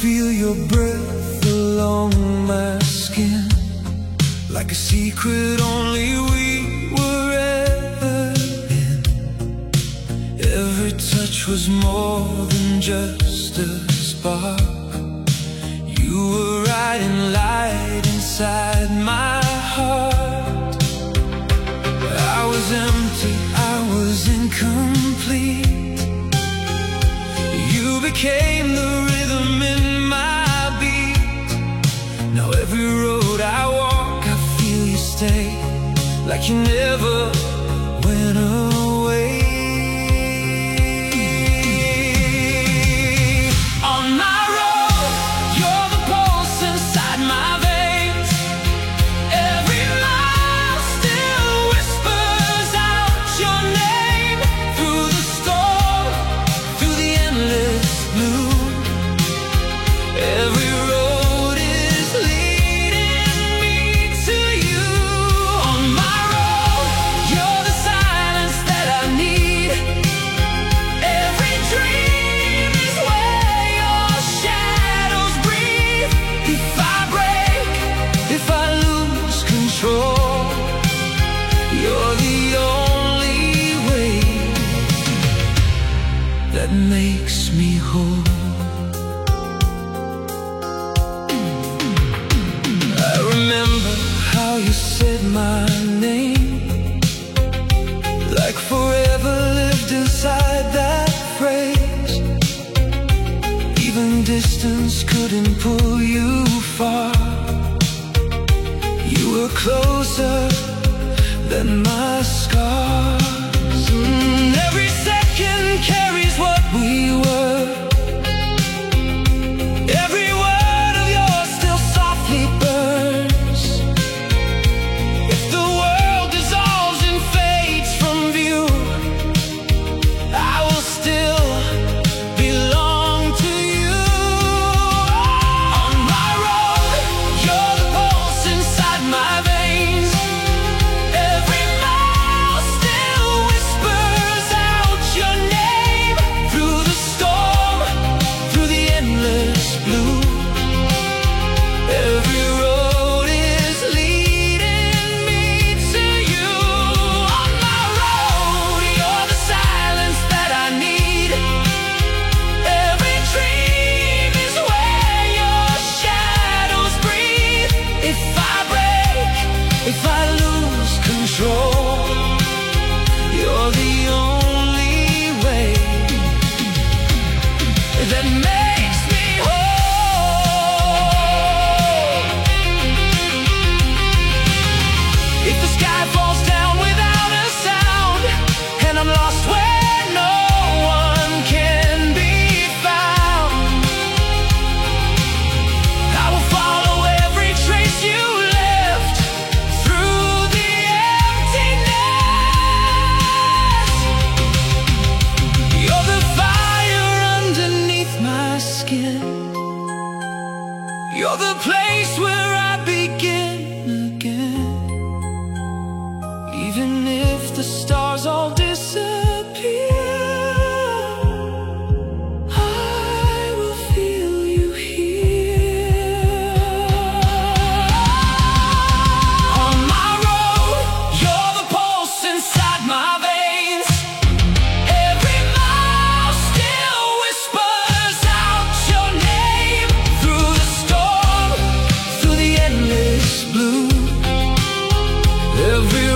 feel your breath along my skin, like a secret only we were ever in. Every touch was more than just a spark. You were riding light inside my heart. I was empty, I was incomplete. You became the rhythm in my beat. Now every road I walk, I feel you stay, like you never went away. On my road, you're the pulse inside my veins. Every mile still whispers out your name. Through the storm, through the endless blue, every road is leading me to you. On my road, you're the silence that I need. Every dream is where your shadows breathe. If I break, if I lose control, you're the only way that makes me whole. I remember how you said my name, like forever lived inside that phrase. Even distance couldn't pull you far. You were closer than my scars. Every second carries what we were. Every word of yours still softly burns. If the world dissolves and fades from view, I will still belong to you. On my road, you're the pulse inside my veins. Every mile still whispers out your name. Through the storm, through the endless blue, every road is leading me to you. On my road, you're the silence that I need. Every dream is where your shadows breathe. If I break, if I lose control, you're the only way that makes me whole. If the sky falls down without a sound, and I'm lost where no one can be found, I will follow every trace you left through the emptiness. You're the fire underneath my skin. You're the place where I begin again. Even if the stars all disappear, I will feel you here. On my road, you're the pulse inside my veins. Every mile still whispers out your name. Through the storm, through the endless blue, every